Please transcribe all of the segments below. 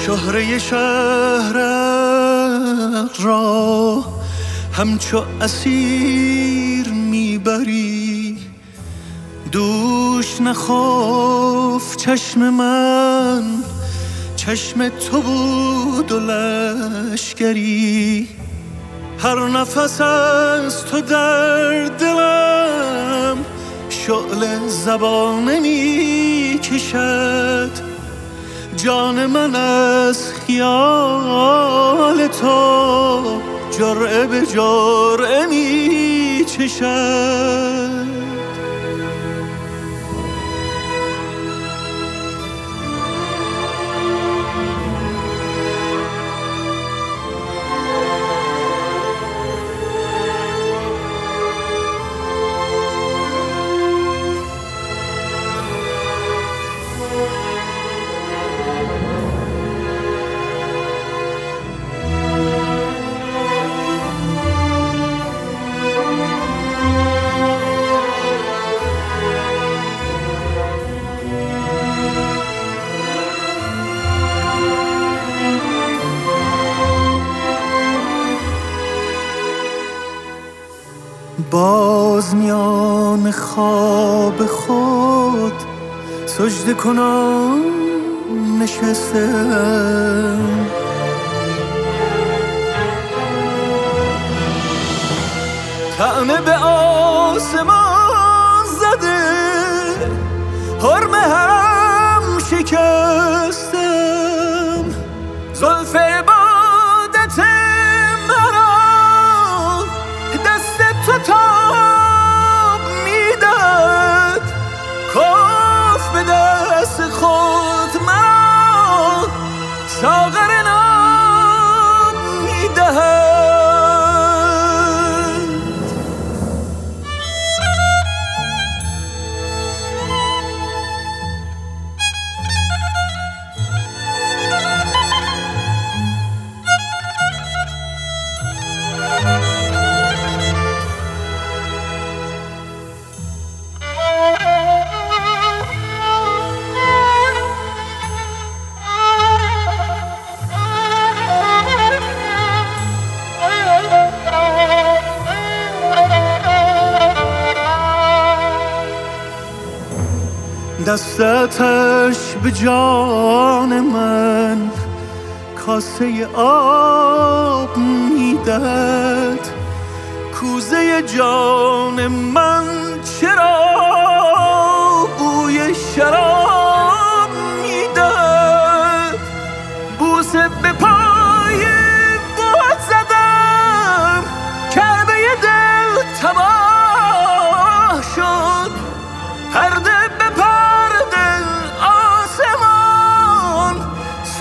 شهره شهرک را همچو اسیر میبری. دوش نخفت چشم من، چشم تو بود و لشکری. هر نفس از تو در دلم شعله زبانه می کشد. جان من از خیال تو جرعه به جرعه می چشد. باز میان خواب خود سجده کنان نشستم. طعنه به آسمان زده، حرم هم شکستم. زلف عبادت مرا دست تو تاب میداد. کاف به دست خود مرا ساغر ناب میدهد. دستش به جان من کاسه آب میداد. کوزه جان من چرا بوی شراب میداد. بوسه به پای بود زدم، کعبه دل تباه شد. پرده به پرده آسمان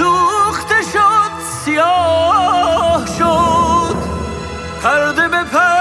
سوخته شد، سیاه شد. پرده به پرده